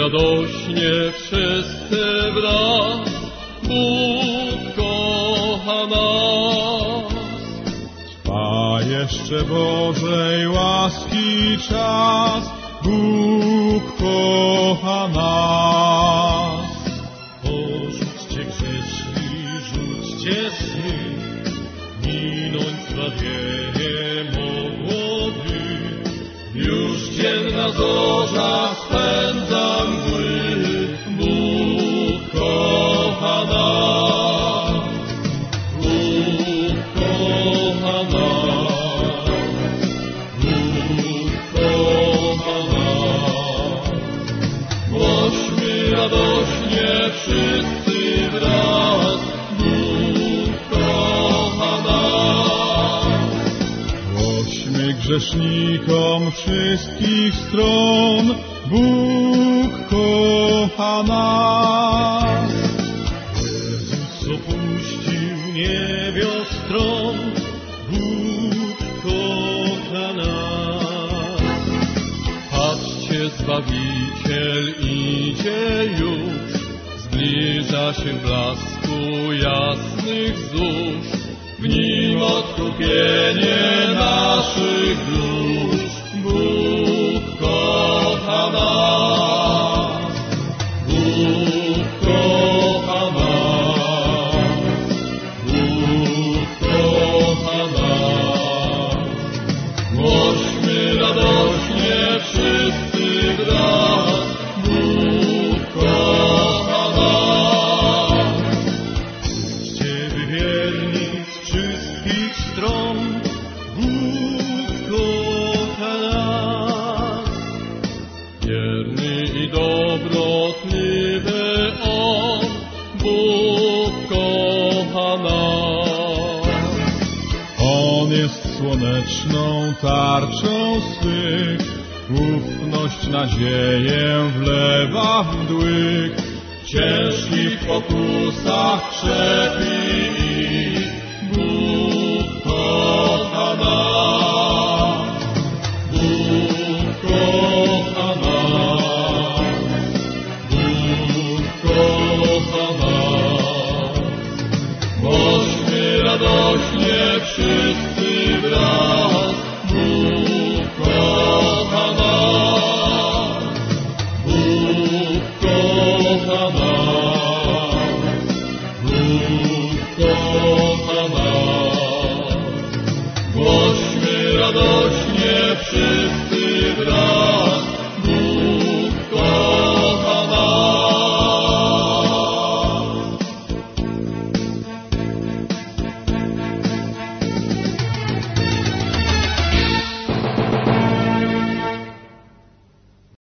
radośnie wszyscy wraz, Bóg kocha nas. Trwa jeszcze Bożej łaski czas, Bóg kocha nas. Porzućcie grzeszni, rzućcie sny, minąć zbawienie mogłoby. Już dzienna zorza spędza mgły, Bóg kocha nas. Bóg kocha nas. Bóg kocha nas. Głośmy radośnie wszyscy wraz, Bóg kocha nas. Głośmy grzesznikom wszystkich stron, Bóg kocha nas. Jezus opuścił niebios tron, Bóg kocha nas. Patrzcie, Zbawiciel idzie już, zbliża się w blasku jasnych zórz, w nim odkupienie naszych dusz. Bóg kocha nas. Bóg kocha nas. Bóg kocha nas. Głośmy radośnie wszyscy wraz, Bóg kocha nas. Idźcie wy wierni z wszystkich stron, Bóg kocha nas. Wierny i dobrotliwy On, Bóg kocha nas. On jest słoneczną tarczą swych, ufność, nadzieję wlewa w mdłych, W ciężkich pokusach krzepi ich. Bóg kocha nas. Bóg kocha nas. Bóg kocha nas. Głośmy radośnie wszyscy wraz, Bóg kocha nas. Bóg kocha nas. Bóg kocha nas. Głośmy radośnie wszyscy wraz.